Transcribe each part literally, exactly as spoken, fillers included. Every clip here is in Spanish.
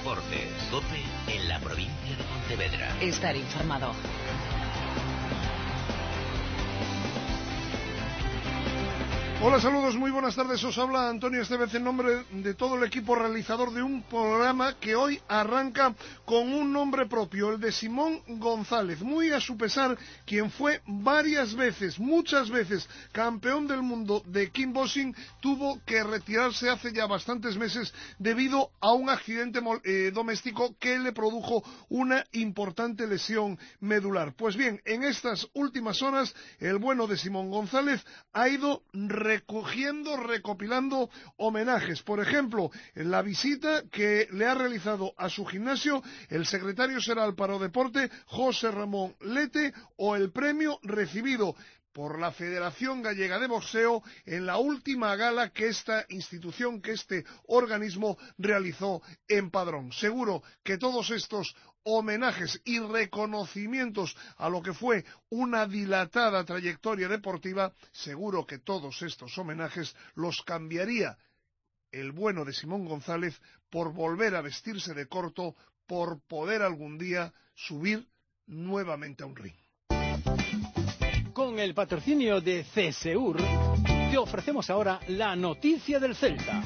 Deportes, COPE en la provincia de Pontevedra. Estar informado. Hola, saludos, muy buenas tardes. Os habla Antonio Estevez en nombre de todo el equipo realizador de un programa que hoy arranca con un nombre propio, el de Simón González, muy a su pesar, quien fue varias veces, muchas veces, campeón del mundo de kickboxing, tuvo que retirarse hace ya bastantes meses debido a un accidente eh, doméstico que le produjo una importante lesión medular. Pues bien, en estas últimas horas, el bueno de Simón González ha ido recogiendo, recopilando homenajes. Por ejemplo, en la visita que le ha realizado a su gimnasio el secretario xeral para o Deporte, José Ramón Lete, o el premio recibido por la Federación Gallega de Boxeo en la última gala que esta institución, que este organismo realizó en Padrón. Seguro que todos estos homenajes y reconocimientos a lo que fue una dilatada trayectoria deportiva, seguro que todos estos homenajes los cambiaría el bueno de Simón González por volver a vestirse de corto, por poder algún día subir nuevamente a un ring. Con el patrocinio de CESEUR, te ofrecemos ahora la noticia del Celta.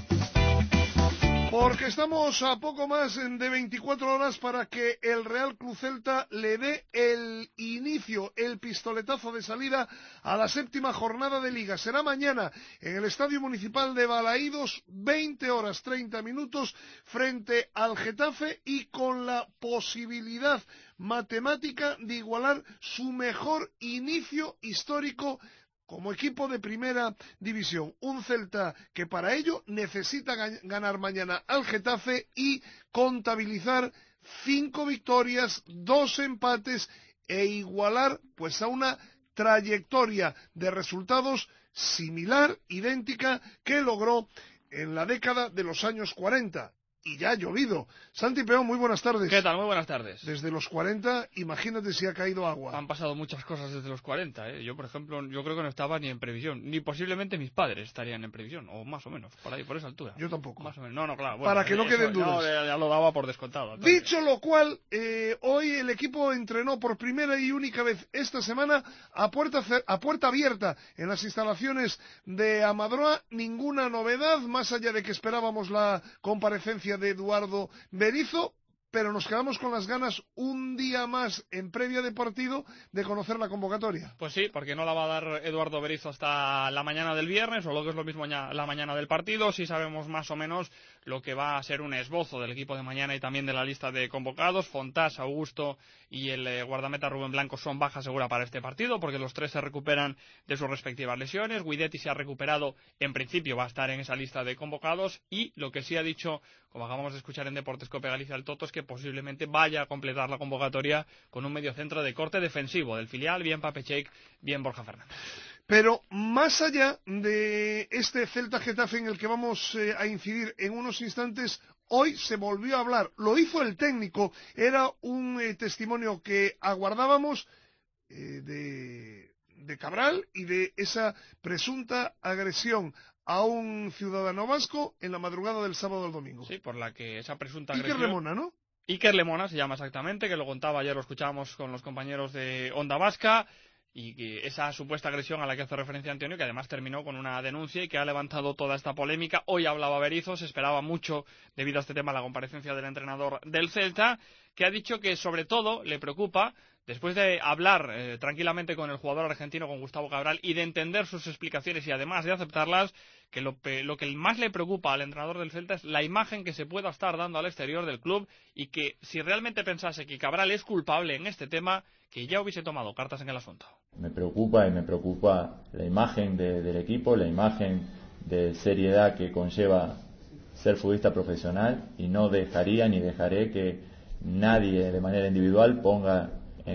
Porque estamos a poco más de veinticuatro horas para que el Real Club Celta le dé el inicio, el pistoletazo de salida a la séptima jornada de Liga. Será mañana en el Estadio Municipal de Balaídos, veinte horas treinta minutos, frente al Getafe, y con la posibilidad matemática de igualar su mejor inicio histórico como equipo de primera división. Un Celta que para ello necesita ganar mañana al Getafe y contabilizar cinco victorias, dos empates e igualar pues a una trayectoria de resultados similar, idéntica, que logró en la década de los años cuarenta. Y ya ha llovido. Santi Peón, muy buenas tardes. ¿Qué tal? Muy buenas tardes. Desde los cuarenta, imagínate si ha caído agua. Han pasado muchas cosas desde los cuarenta, ¿eh? Yo, por ejemplo, yo creo que no estaba ni en previsión. Ni posiblemente mis padres estarían en previsión, o más o menos, por ahí, por esa altura. Yo tampoco. Más o menos. No, no, claro. Bueno, para que no queden dudas. No, ya, ya lo daba por descontado. Antonio. Dicho lo cual, eh, hoy el equipo entrenó por primera y única vez esta semana a puerta, a puerta abierta en las instalaciones de Amadroa. Ninguna novedad, más allá de que esperábamos la comparecencia de Eduardo Berizzo, pero nos quedamos con las ganas un día más en previa de partido de conocer la convocatoria. Pues sí, porque no la va a dar Eduardo Berizzo hasta la mañana del viernes, o lo que es lo mismo la mañana del partido. Sí sabemos más o menos lo que va a ser un esbozo del equipo de mañana y también de la lista de convocados. Fontás, Augusto y el eh, guardameta Rubén Blanco son baja segura para este partido, porque los tres se recuperan de sus respectivas lesiones. Guidetti se ha recuperado, en principio va a estar en esa lista de convocados, y lo que sí ha dicho, como acabamos de escuchar en Deportes Cope Galicia, el Toto, es que posiblemente vaya a completar la convocatoria con un mediocentro de corte defensivo del filial, bien Papechek, bien Borja Fernández. Pero más allá de este Celta Getafe en el que vamos eh, a incidir en unos instantes, hoy se volvió a hablar, lo hizo el técnico, era un eh, testimonio que aguardábamos eh, de, de Cabral y de esa presunta agresión a un ciudadano vasco en la madrugada del sábado al domingo. Sí, por la que esa presunta agresión... Iker Lemona, ¿no? Iker Lemona se llama exactamente, que lo contaba ayer, lo escuchábamos con los compañeros de Onda Vasca, y que esa supuesta agresión a la que hace referencia Antonio, que además terminó con una denuncia y que ha levantado toda esta polémica. Hoy hablaba Berizzo, se esperaba mucho debido a este tema la comparecencia del entrenador del Celta, que ha dicho que sobre todo le preocupa, después de hablar eh, tranquilamente con el jugador argentino, con Gustavo Cabral, y de entender sus explicaciones y además de aceptarlas, que lo, lo que más le preocupa al entrenador del Celta es la imagen que se pueda estar dando al exterior del club, y que si realmente pensase que Cabral es culpable en este tema, que ya hubiese tomado cartas en el asunto. Me preocupa y me preocupa la imagen de, del equipo, la imagen de seriedad que conlleva ser futbolista profesional, y no dejaría ni dejaré que nadie de manera individual ponga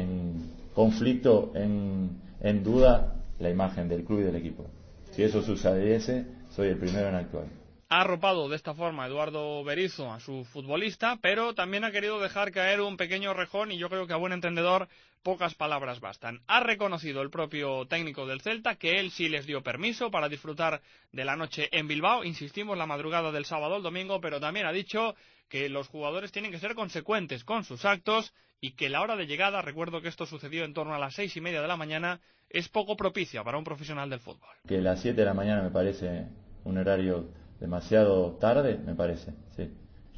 en conflicto, en, en duda la imagen del club y del equipo. Si eso sucediese, soy el primero en actuar. Ha arropado de esta forma Eduardo Berizzo a su futbolista, pero también ha querido dejar caer un pequeño rejón y yo creo que a buen entendedor pocas palabras bastan. Ha reconocido el propio técnico del Celta que él sí les dio permiso para disfrutar de la noche en Bilbao, insistimos, la madrugada del sábado al domingo, pero también ha dicho que los jugadores tienen que ser consecuentes con sus actos y que la hora de llegada, recuerdo que esto sucedió en torno a las seis y media de la mañana, es poco propicia para un profesional del fútbol. Que las siete de la mañana me parece un horario demasiado tarde, me parece, sí.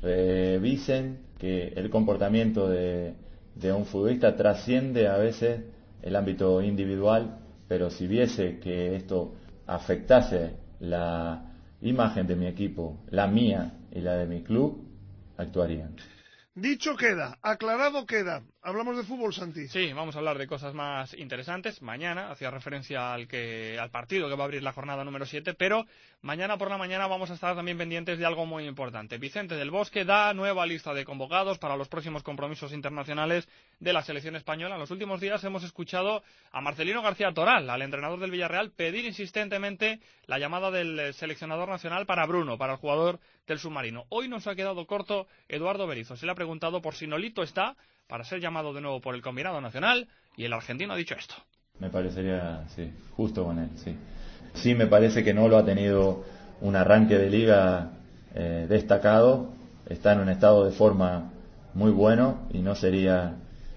Revisen que el comportamiento de, de un futbolista trasciende a veces el ámbito individual, pero si viese que esto afectase la imagen de mi equipo, la mía y la de mi club, actuarían. Dicho queda, aclarado queda. Hablamos de fútbol, Santi. Sí, vamos a hablar de cosas más interesantes. Mañana, hacía referencia al que al partido que va a abrir la jornada número siete, pero mañana por la mañana vamos a estar también pendientes de algo muy importante. Vicente del Bosque da nueva lista de convocados para los próximos compromisos internacionales de la selección española. En los últimos días hemos escuchado a Marcelino García Toral, al entrenador del Villarreal, pedir insistentemente la llamada del seleccionador nacional para Bruno, para el jugador del submarino. Hoy nos ha quedado corto Eduardo Berizzo. Se le ha preguntado por si Nolito está para ser llamado de nuevo por el combinado nacional, y el argentino ha dicho esto. Me parecería, sí, justo con él, sí. Sí, me parece que no lo ha tenido un arranque de liga eh, destacado, está en un estado de forma muy bueno y no sería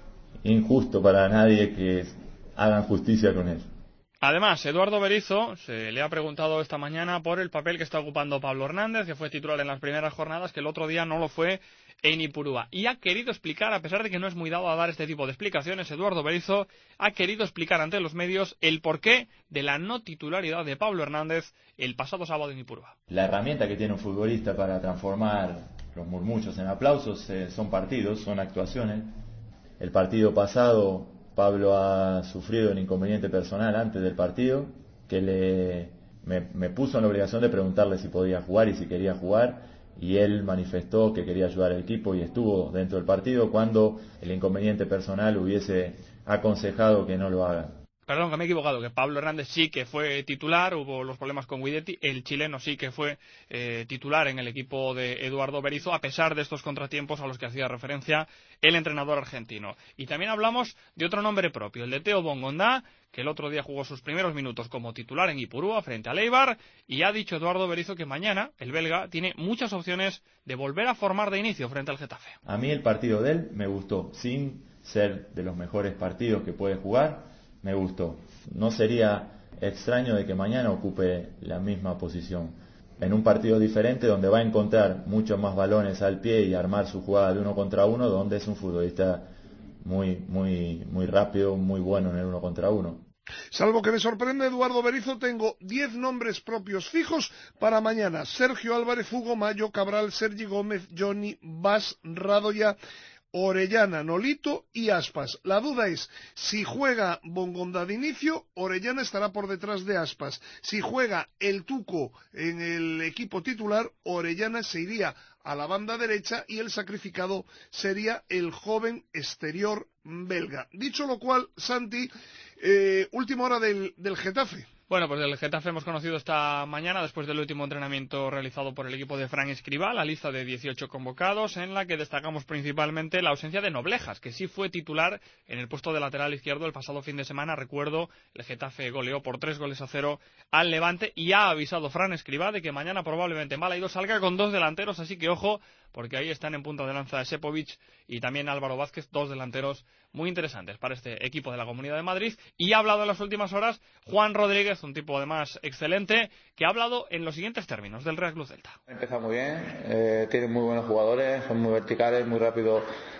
injusto para nadie que hagan justicia con él. Además, Eduardo Berizzo se le ha preguntado esta mañana por el papel que está ocupando Pablo Hernández, que fue titular en las primeras jornadas, que el otro día no lo fue en Ipurúa. Y ha querido explicar, a pesar de que no es muy dado a dar este tipo de explicaciones, Eduardo Berizzo ha querido explicar ante los medios el porqué de la no titularidad de Pablo Hernández el pasado sábado en Ipurúa. La herramienta que tiene un futbolista para transformar los murmullos en aplausos eh, son partidos, son actuaciones. El partido pasado Pablo ha sufrido un inconveniente personal antes del partido que le me, me puso en la obligación de preguntarle si podía jugar y si quería jugar, y él manifestó que quería ayudar al equipo y estuvo dentro del partido cuando el inconveniente personal hubiese aconsejado que no lo haga. Perdón, que me he equivocado, que Pablo Hernández sí que fue titular, hubo los problemas con Guidetti, el chileno sí que fue eh, titular en el equipo de Eduardo Berizzo, a pesar de estos contratiempos a los que hacía referencia el entrenador argentino. Y también hablamos de otro nombre propio, el de Theo Bongondá, que el otro día jugó sus primeros minutos como titular en Ipurúa frente al Eibar, y ha dicho Eduardo Berizzo que mañana el belga tiene muchas opciones de volver a formar de inicio frente al Getafe. A mí el partido de él me gustó, sin ser de los mejores partidos que puede jugar. Me gustó. No sería extraño de que mañana ocupe la misma posición. En un partido diferente donde va a encontrar muchos más balones al pie y armar su jugada de uno contra uno, donde es un futbolista muy, muy, muy rápido, muy bueno en el uno contra uno. Salvo que me sorprende Eduardo Berizzo, tengo diez nombres propios fijos para mañana. Sergio Álvarez, Hugo Mayo, Cabral, Sergi Gómez, Johnny, Bas, Radoya, Orellana, Nolito y Aspas. La duda es, si juega Bongondá de inicio, Orellana estará por detrás de Aspas. Si juega el Tuco en el equipo titular, Orellana se iría a la banda derecha y el sacrificado sería el joven exterior belga. Dicho lo cual, Santi, eh, última hora del, del Getafe. Bueno, pues del Getafe hemos conocido esta mañana, después del último entrenamiento realizado por el equipo de Fran Escribá, la lista de dieciocho convocados, en la que destacamos principalmente la ausencia de Noblejas, que sí fue titular en el puesto de lateral izquierdo el pasado fin de semana. Recuerdo, el Getafe goleó por tres goles a cero al Levante, y ha avisado Fran Escribá de que mañana probablemente Malaido salga con dos delanteros, así que ojo, porque ahí están en punta de lanza Sepovic y también Álvaro Vázquez, dos delanteros muy interesantes para este equipo de la Comunidad de Madrid. Y ha hablado en las últimas horas Juan Rodríguez, un tipo además excelente, que ha hablado en los siguientes términos del Real Club Celta. Empieza muy bien, eh, tiene muy buenos jugadores, son muy verticales, muy rápidos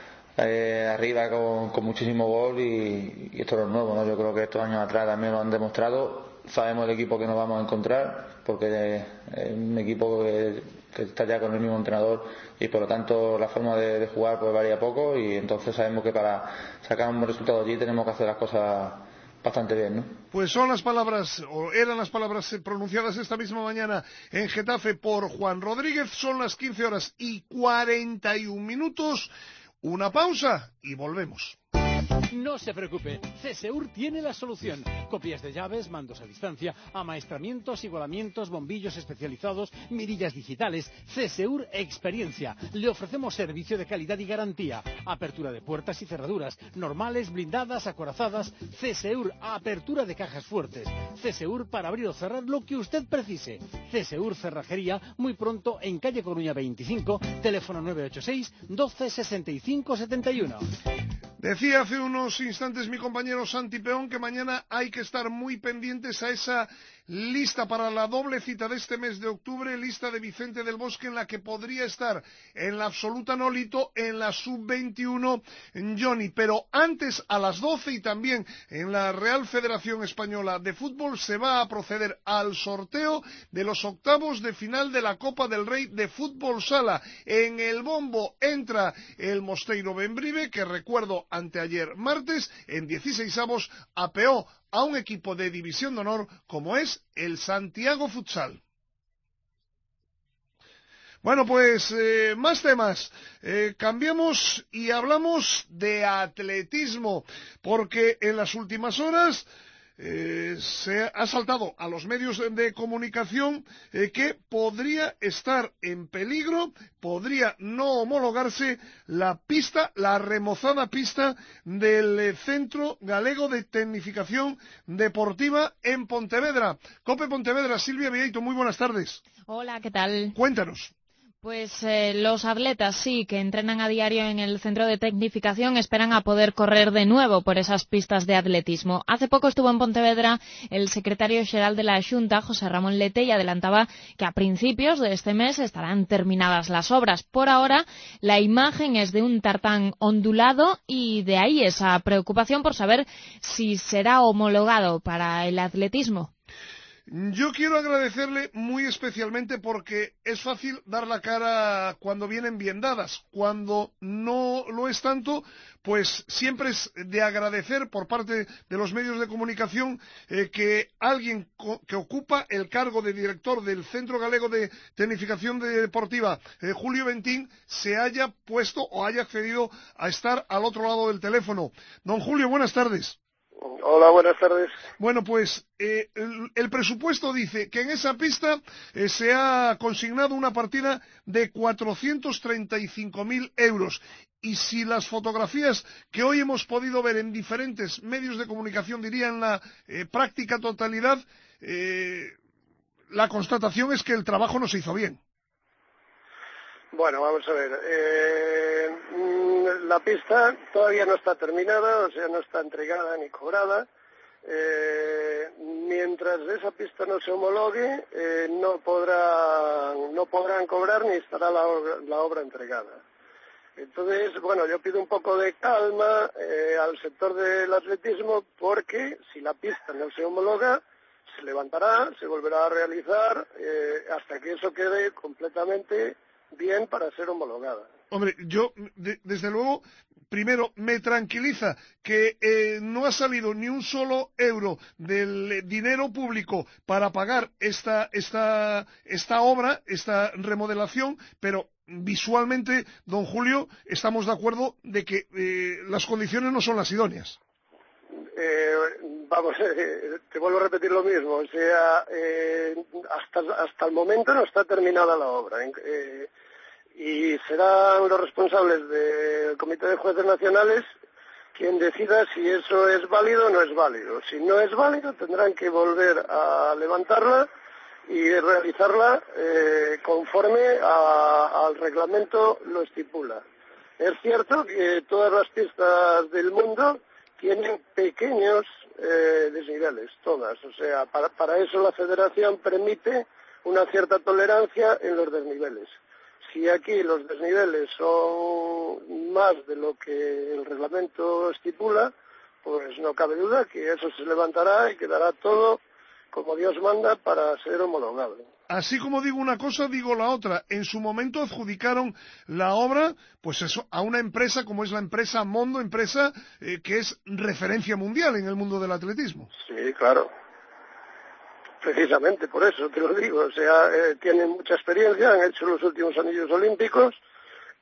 eh, arriba, con, con muchísimo gol, y, y esto no es nuevo, ¿no? Yo creo que estos años atrás también lo han demostrado. Sabemos el equipo que nos vamos a encontrar, porque es un equipo que, que está ya con el mismo entrenador, y por lo tanto la forma de, de jugar pues varía poco, y entonces sabemos que para sacar un buen resultado allí tenemos que hacer las cosas bastante bien, ¿no? Pues son las palabras, o eran las palabras pronunciadas esta misma mañana en Getafe por Juan Rodríguez. Son las quince horas y cuarenta y un minutos. Una pausa y volvemos. No se preocupe, CSEUR tiene la solución. Copias de llaves, mandos a distancia, amaestramientos, igualamientos, bombillos especializados, mirillas digitales. CSEUR Experiencia. Le ofrecemos servicio de calidad y garantía. Apertura de puertas y cerraduras, normales, blindadas, acorazadas. CSEUR, apertura de cajas fuertes. CSEUR para abrir o cerrar lo que usted precise. CSEUR Cerrajería, muy pronto en calle Coruña veinticinco, teléfono nueve ocho seis, doce, sesenta y cinco, setenta y uno. Decía hace unos instantes mi compañero Santi Peón que mañana hay que estar muy pendientes a esa lista para la doble cita de este mes de octubre, lista de Vicente del Bosque, en la que podría estar en la absoluta Nolito, en la sub veintiuno Johnny. Pero antes, a las doce, y también en la Real Federación Española de Fútbol, se va a proceder al sorteo de los octavos de final de la Copa del Rey de Fútbol Sala. En el bombo entra el Mosteiro Bembrive, que recuerdo anteayer martes, en dieciseisavos apeó a un equipo de división de honor como es el Santiago Futsal. Bueno, pues eh, más temas. Eh, cambiamos y hablamos de atletismo, porque en las últimas horas Eh, se ha saltado a los medios de comunicación eh, que podría estar en peligro, podría no homologarse la pista, la remozada pista del eh, Centro Galego de Tecnificación Deportiva en Pontevedra. COPE Pontevedra, Silvia Vieito, muy buenas tardes. Hola, ¿qué tal? Cuéntanos. Pues eh, los atletas, sí, que entrenan a diario en el centro de tecnificación, esperan a poder correr de nuevo por esas pistas de atletismo. Hace poco estuvo en Pontevedra el secretario xeral de la Xunta, José Ramón Lete, y adelantaba que a principios de este mes estarán terminadas las obras. Por ahora, la imagen es de un tartán ondulado y de ahí esa preocupación por saber si será homologado para el atletismo. Yo quiero agradecerle muy especialmente porque es fácil dar la cara cuando vienen bien dadas. Cuando no lo es tanto, pues siempre es de agradecer por parte de los medios de comunicación eh, que alguien que ocupa el cargo de director del Centro Galego de Tecnificación Deportiva, eh, Julio Bentín, se haya puesto o haya accedido a estar al otro lado del teléfono. Don Julio, buenas tardes. Hola, buenas tardes. Bueno, pues eh, el, el presupuesto dice que en esa pista eh, se ha consignado una partida de cuatrocientos treinta y cinco mil euros. Y si las fotografías que hoy hemos podido ver en diferentes medios de comunicación dirían la eh, práctica totalidad, eh, la constatación es que el trabajo no se hizo bien. Bueno, vamos a ver. Eh, la pista todavía no está terminada, o sea, no está entregada ni cobrada. Eh, mientras esa pista no se homologue, eh, no podrán, no podrán cobrar ni estará la obra, la obra entregada. Entonces, bueno, yo pido un poco de calma eh, al sector del atletismo, porque si la pista no se homologa, se levantará, se volverá a realizar eh, hasta que eso quede completamente bien para ser homologada. Hombre, yo, de, desde luego, primero, me tranquiliza que eh, no ha salido ni un solo euro del dinero público para pagar esta, esta, esta obra, esta remodelación, pero visualmente, don Julio, estamos de acuerdo de que eh, las condiciones no son las idóneas. Eh, vamos, eh, te vuelvo a repetir lo mismo, o sea, eh, hasta, hasta el momento no está terminada la obra, eh, y serán los responsables del Comité de Jueces Nacionales quien decida si eso es válido o no es válido. Si no es válido, tendrán que volver a levantarla y realizarla eh, conforme a, al reglamento lo estipula. Es cierto que todas las pistas del mundo tienen pequeños eh, desniveles, todas. O sea, para, para eso la Federación permite una cierta tolerancia en los desniveles. Si aquí los desniveles son más de lo que el reglamento estipula, pues no cabe duda que eso se levantará y quedará todo como Dios manda para ser homologable. Así como digo una cosa, digo la otra. En su momento adjudicaron la obra, pues eso, a una empresa como es la empresa Mondo, empresa eh, que es referencia mundial en el mundo del atletismo. Sí, claro. Precisamente por eso te lo digo. O sea, eh, tienen mucha experiencia, han hecho los últimos anillos olímpicos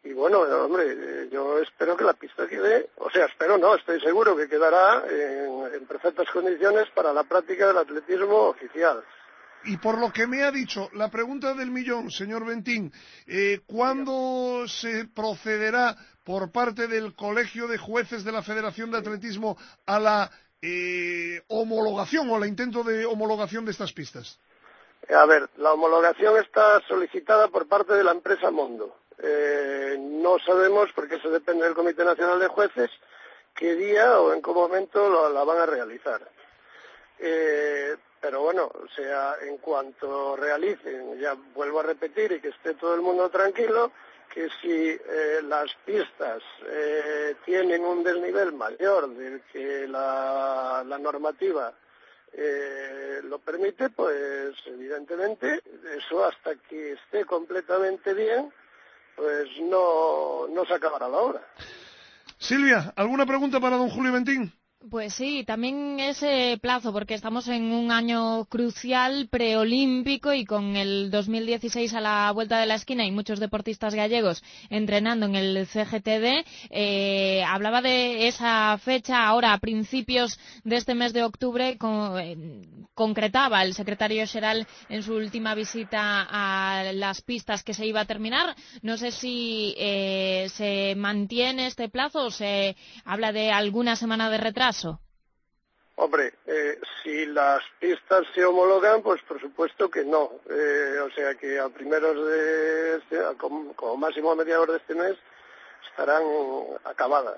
y bueno, hombre, yo espero que la pista quede, o sea, espero no, estoy seguro que quedará en, en perfectas condiciones para la práctica del atletismo oficial. Y por lo que me ha dicho, la pregunta del millón, señor Bentín, eh, ¿cuándo se procederá por parte del Colegio de Jueces de la Federación de Atletismo a la eh, homologación o al intento de homologación de estas pistas? A ver, la homologación está solicitada por parte de la empresa Mondo. Eh, no sabemos, porque eso depende del Comité Nacional de Jueces, qué día o en qué momento lo, la van a realizar. Eh, pero bueno, o sea, en cuanto realicen, ya vuelvo a repetir y que esté todo el mundo tranquilo, que si eh, las pistas eh, tienen un desnivel mayor del que la, la normativa eh, lo permite, pues evidentemente eso hasta que esté completamente bien, pues no, no se acabará la obra. Silvia, ¿alguna pregunta para don Julio Bentín? Pues sí, también ese plazo, porque estamos en un año crucial preolímpico y con el dos mil dieciséis a la vuelta de la esquina y muchos deportistas gallegos entrenando en el C G T D. Eh, hablaba de esa fecha ahora a principios de este mes de octubre, con, eh, concretaba el secretario xeral en su última visita a las pistas que se iba a terminar. No sé si eh, se mantiene este plazo o se habla de alguna semana de retraso. Hombre, eh, si las pistas se homologan, pues por supuesto que no. Eh, o sea que a primeros de este, como, como máximo a mediados de este mes, estarán acabadas.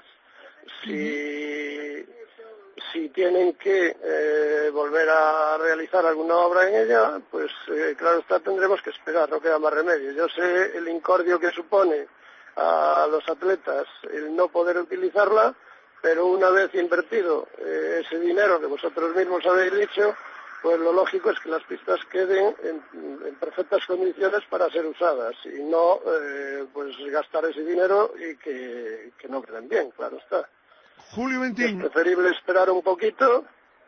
Si, si tienen que eh, volver a realizar alguna obra en ella, pues eh, claro está, tendremos que esperar, no queda más remedio. Yo sé el incordio que supone a los atletas el no poder utilizarla, pero una vez invertido eh, ese dinero que vosotros mismos habéis dicho, pues lo lógico es que las pistas queden en, en perfectas condiciones para ser usadas y no eh, pues gastar ese dinero y que, que no queden bien, claro está. Julio Bentín. Es preferible esperar un poquito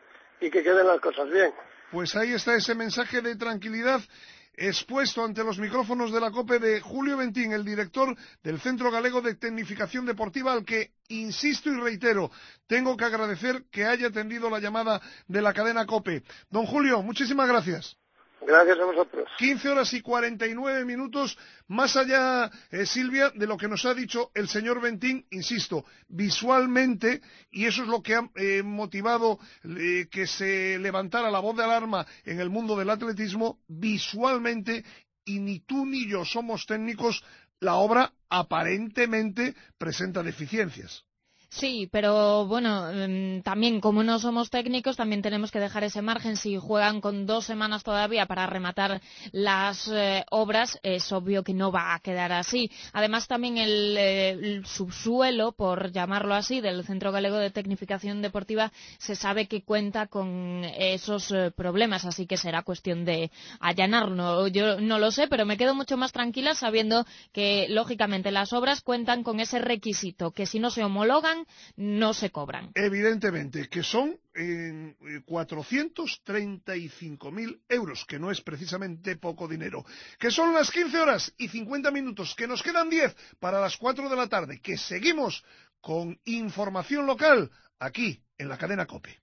y que queden las cosas bien. Pues ahí está ese mensaje de tranquilidad expuesto ante los micrófonos de la COPE de Julio Bentín, el director del Centro Galego de Tecnificación Deportiva, al que, insisto y reitero, tengo que agradecer que haya atendido la llamada de la cadena COPE. Don Julio, muchísimas gracias. Gracias a vosotros. quince horas y cuarenta y nueve minutos, más allá, eh, Silvia, de lo que nos ha dicho el señor Bentín, insisto, visualmente, y eso es lo que ha eh, motivado eh, que se levantara la voz de alarma en el mundo del atletismo, visualmente, y ni tú ni yo somos técnicos, la obra aparentemente presenta deficiencias. Sí, pero bueno, también como no somos técnicos, también tenemos que dejar ese margen. Si juegan con dos semanas todavía para rematar las eh, obras, es obvio que no va a quedar así. Además, también el, eh, el subsuelo, por llamarlo así, del Centro Galego de Tecnificación Deportiva, se sabe que cuenta con esos eh, problemas, así que será cuestión de allanarlo. Yo no lo sé, pero me quedo mucho más tranquila sabiendo que, lógicamente, las obras cuentan con ese requisito, que si no se homologan, no se cobran. Evidentemente, que son eh, cuatrocientos treinta y cinco mil euros, que no es precisamente poco dinero. Que son las quince horas y cincuenta minutos, que nos quedan diez para las cuatro de la tarde, que seguimos con información local aquí en la cadena COPE.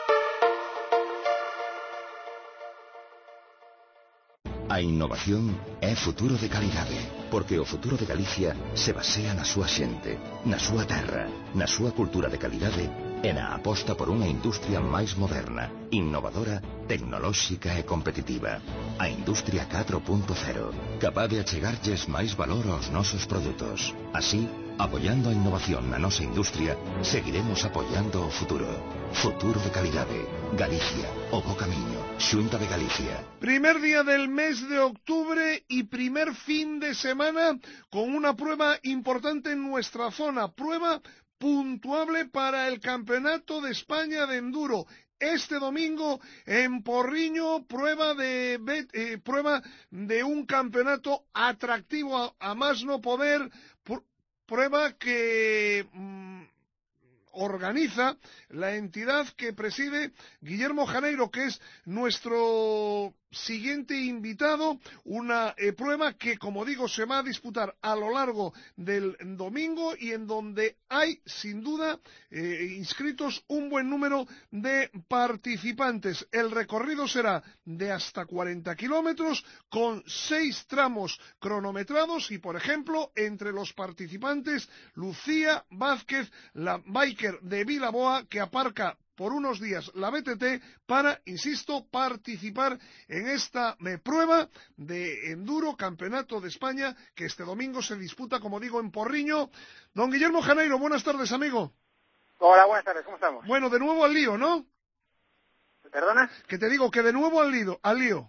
A innovación é futuro de calidade, porque o futuro de Galicia se basea na súa xente, na súa terra, na súa cultura de calidade e na aposta por unha industria máis moderna, innovadora, tecnolóxica e competitiva. A Industria catro punto cero, capaz de achegarlles máis valor aos nosos produtos. Así, apoiando a innovación na nosa industria, seguiremos apoiando o futuro. Futuro de calidade. Galicia, o bo camiño. Xunta de Galicia. Primer día del mes de octubre y primer fin de semana con una prueba importante en nuestra zona. Prueba puntuable para el Campeonato de España de Enduro. Este domingo en Porriño, prueba de eh, prueba de un campeonato atractivo a, a más no poder, pr prueba que mmm, organiza la entidad que preside Guillermo Janeiro, que es nuestro siguiente invitado, una eh, prueba que, como digo, se va a disputar a lo largo del domingo y en donde hay, sin duda, eh, inscritos un buen número de participantes. El recorrido será de hasta cuarenta kilómetros con seis tramos cronometrados y, por ejemplo, entre los participantes, Lucía Vázquez, la biker de Vilaboa, que aparca por unos días la B T T para, insisto, participar en esta eh, prueba de enduro, campeonato de España, que este domingo se disputa, como digo, en Porriño. Don Guillermo Janeiro, buenas tardes, amigo. Hola, buenas tardes, ¿cómo estamos? Bueno, de nuevo al lío, ¿no? ¿Perdona? Que te digo que de nuevo al lío. Al lío.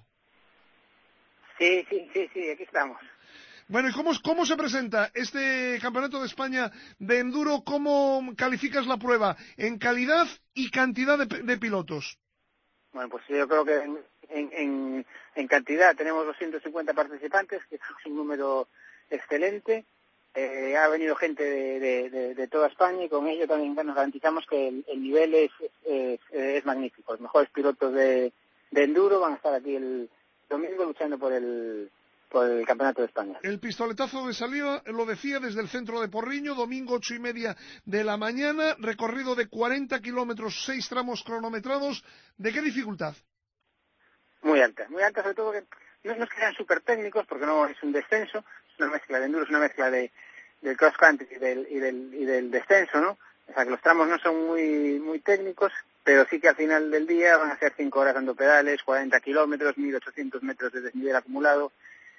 Sí, sí, sí, sí, aquí estamos. Bueno, ¿y cómo, cómo se presenta este Campeonato de España de Enduro? ¿Cómo calificas la prueba en calidad y cantidad de, de pilotos? Bueno, pues yo creo que en, en, en cantidad tenemos doscientos cincuenta participantes, que es un número excelente. Eh, ha venido gente de, de, de, de toda España y con ello también nos garantizamos que el, el nivel es, es, es magnífico. Los mejores pilotos de, de enduro van a estar aquí el domingo luchando por el... por el Campeonato de España. El pistoletazo de salida, lo decía, desde el centro de Porriño, domingo ocho y media de la mañana, recorrido de cuarenta kilómetros, seis tramos cronometrados. ¿De qué dificultad? Muy alta, muy alta, sobre todo que no, no es que sean súper técnicos, porque no es un descenso, es una mezcla de enduro, es una mezcla de del cross country y del, y del, y del descenso, ¿no? O sea que los tramos no son muy, muy técnicos, pero sí que al final del día van a ser cinco horas dando pedales, cuarenta kilómetros, mil ochocientos metros de desnivel acumulado,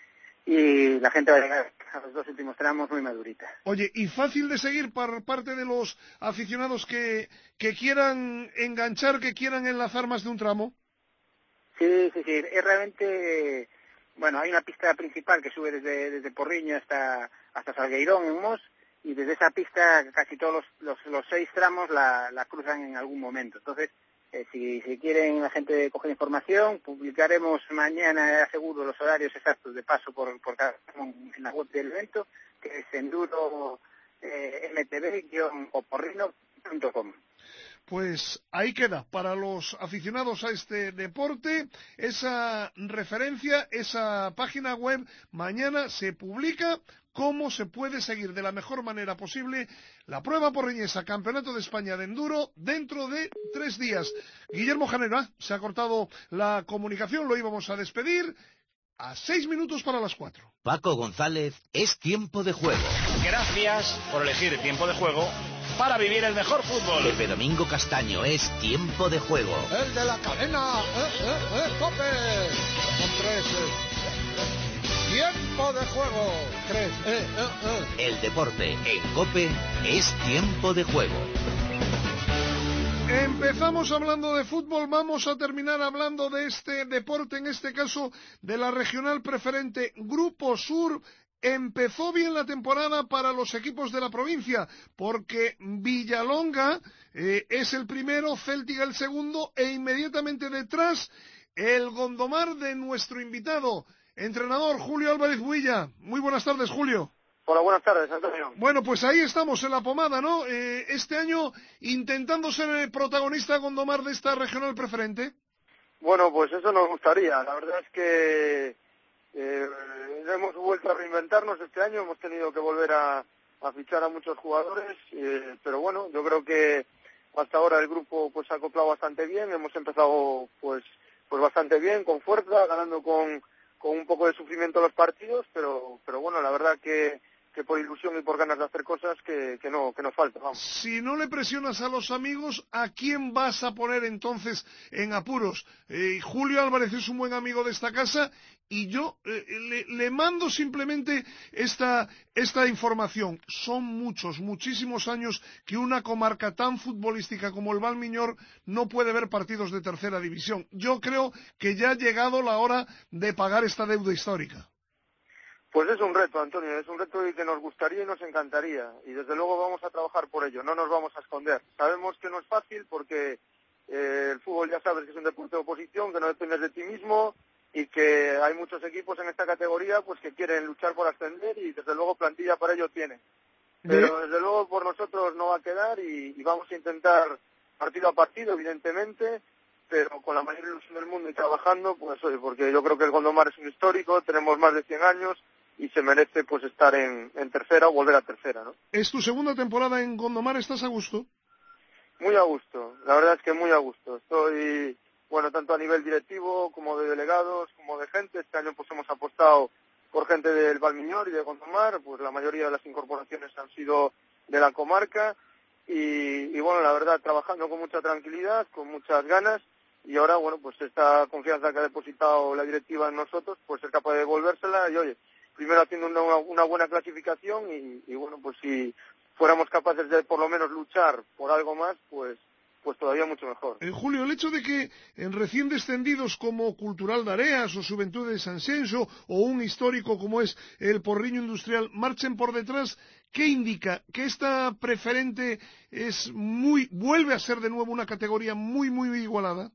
y la gente va a llegar a los dos últimos tramos muy madurita. Oye, ¿y fácil de seguir por parte de los aficionados que, que quieran enganchar, que quieran enlazar más de un tramo? Sí, sí, sí, es realmente... Bueno, hay una pista principal que sube desde, desde Porriño hasta, hasta Salgueirón, en Mos, y desde esa pista casi todos los, los, los seis tramos la, la cruzan en algún momento. Entonces, Eh, si, si quieren la gente coger información, publicaremos mañana, seguro, los horarios exactos de paso por, por cada en la web del evento, que es enduro eh, m t v guion oporrino punto com. Pues ahí queda, para los aficionados a este deporte, esa referencia, esa página web, mañana se publica cómo se puede seguir de la mejor manera posible la prueba porriñesa, Campeonato de España de Enduro, dentro de tres días. Guillermo Janeiro, ¿eh? Se ha cortado la comunicación, lo íbamos a despedir a seis minutos para las cuatro. Paco González, es tiempo de juego. Gracias por elegir Tiempo de Juego para vivir el mejor fútbol. Pepe Domingo Castaño, es tiempo de juego. El de la cadena, eh, eh, eh, Cope, con tres, eh. Tiempo de juego, tres, eh, eh, eh. El deporte en Cope es tiempo de juego. Empezamos hablando de fútbol, vamos a terminar hablando de este deporte, en este caso de la regional preferente Grupo Sur. Empezó bien la temporada para los equipos de la provincia, porque Villalonga eh, es el primero, Céltiga el segundo, e inmediatamente detrás el Gondomar de nuestro invitado, entrenador Julio Álvarez Builla. Muy buenas tardes, Julio. Hola, buenas tardes, Antonio. Bueno, pues ahí estamos en la pomada, ¿no? Eh, este año intentando ser el protagonista Gondomar de esta regional preferente. Bueno, pues eso nos gustaría. La verdad es que eh, hemos vuelto a reinventarnos este año, hemos tenido que volver a, a fichar a muchos jugadores, eh, pero bueno, yo creo que hasta ahora el grupo pues se ha acoplado bastante bien, hemos empezado pues pues bastante bien, con fuerza, ganando con, con un poco de sufrimiento los partidos, pero pero bueno, la verdad que que por ilusión y por ganas de hacer cosas que, que no que nos falta, vamos. Si no le presionas a los amigos, ¿a quién vas a poner entonces en apuros? Eh, Julio Álvarez es un buen amigo de esta casa y yo eh, le, le mando simplemente esta, esta información. Son muchos, muchísimos años que una comarca tan futbolística como el Valmiñor no puede ver partidos de tercera división. Yo creo que ya ha llegado la hora de pagar esta deuda histórica. Pues es un reto, Antonio, es un reto que nos gustaría y nos encantaría, y desde luego vamos a trabajar por ello, no nos vamos a esconder. Sabemos que no es fácil porque eh, el fútbol ya sabes que es un deporte de oposición, que no dependes de ti mismo, y que hay muchos equipos en esta categoría pues que quieren luchar por ascender, y desde luego plantilla para ello tienen. Pero desde luego por nosotros no va a quedar, y, y vamos a intentar partido a partido, evidentemente, pero con la mayor ilusión del mundo y trabajando, pues oye, porque yo creo que el Gondomar es un histórico, tenemos más de cien años y se merece pues estar en, en tercera o volver a tercera, ¿no? ¿Es tu segunda temporada en Gondomar? ¿Estás a gusto? Muy a gusto, la verdad es que muy a gusto. Estoy, bueno, tanto a nivel directivo como de delegados, como de gente. Este año pues hemos apostado por gente del Valmiñor y de Gondomar, pues la mayoría de las incorporaciones han sido de la comarca y, y bueno, la verdad, trabajando con mucha tranquilidad, con muchas ganas y ahora, bueno, pues esta confianza que ha depositado la directiva en nosotros, pues ser capaz de devolvérsela y oye, primero haciendo una, una buena clasificación y, y bueno, pues si fuéramos capaces de por lo menos luchar por algo más, pues pues todavía mucho mejor. En Julio, el hecho de que en recién descendidos como Cultural de Areas o Juventud de San Xenxo o un histórico como es el Porriño Industrial marchen por detrás, ¿qué indica? ¿Que esta preferente es muy vuelve a ser de nuevo una categoría muy, muy igualada?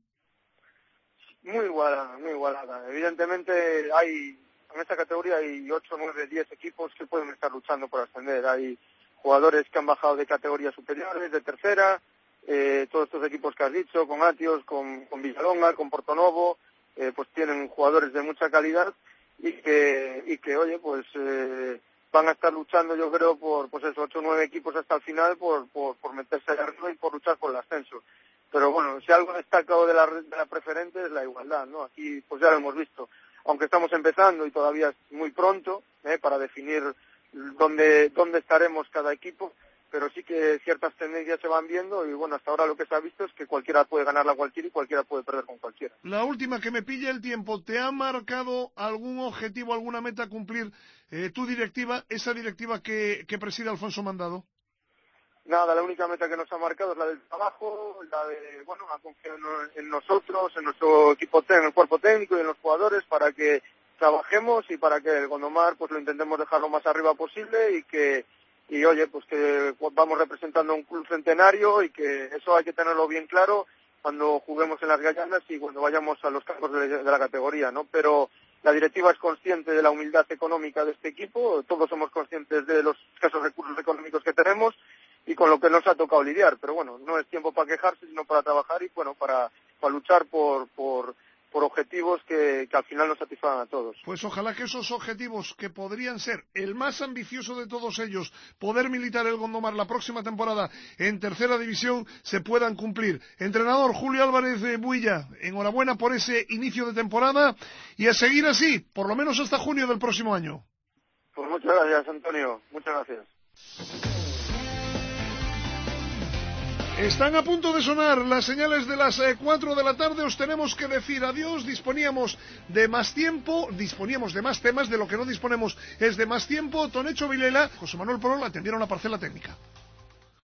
Muy igualada, muy igualada. Evidentemente hay, en esta categoría hay ocho, nueve, diez equipos que pueden estar luchando por ascender. Hay jugadores que han bajado de categorías superiores, de tercera, eh, todos estos equipos que has dicho, con Atios, con, con Villalonga, con Portonovo, eh, pues tienen jugadores de mucha calidad y que, y que oye, pues eh, van a estar luchando, yo creo, por pues esos ocho o nueve equipos hasta el final por, por, por meterse allá arriba y por luchar por el ascenso. Pero bueno, si algo destacado de la, de la preferente es la igualdad, ¿no? Aquí pues ya lo hemos visto. Aunque estamos empezando y todavía es muy pronto eh, para definir dónde, dónde estaremos cada equipo, pero sí que ciertas tendencias se van viendo y bueno, hasta ahora lo que se ha visto es que cualquiera puede ganarla a cualquiera y cualquiera puede perder con cualquiera. La última, que me pilla el tiempo, ¿te ha marcado algún objetivo, alguna meta a cumplir eh, tu directiva, esa directiva que, que preside Alfonso Mandado? Nada, la única meta que nos ha marcado es la del trabajo, la de, bueno, a confiar en nosotros, en nuestro equipo técnico, en el cuerpo técnico y en los jugadores para que trabajemos y para que el Gondomar pues lo intentemos dejar lo más arriba posible y que y oye, pues que vamos representando a un club centenario y que eso hay que tenerlo bien claro cuando juguemos en las gallanas y cuando vayamos a los campos de, de la categoría, ¿no? Pero la directiva es consciente de la humildad económica de este equipo, todos somos conscientes de los escasos recursos económicos que tenemos y con lo que nos ha tocado lidiar, pero bueno, no es tiempo para quejarse, sino para trabajar y bueno, para, para luchar por, por, por objetivos que, que al final nos satisfagan a todos. Pues ojalá que esos objetivos, que podrían ser el más ambicioso de todos ellos, poder militar el Gondomar la próxima temporada en tercera división, se puedan cumplir. Entrenador Julio Álvarez de Builla, enhorabuena por ese inicio de temporada y a seguir así, por lo menos hasta junio del próximo año. Pues muchas gracias, Antonio, muchas gracias. Están a punto de sonar las señales de las cuatro de la tarde, os tenemos que decir adiós, disponíamos de más tiempo, disponíamos de más temas, de lo que no disponemos es de más tiempo. Tonecho Vilela, José Manuel Porol atendieron la parcela técnica.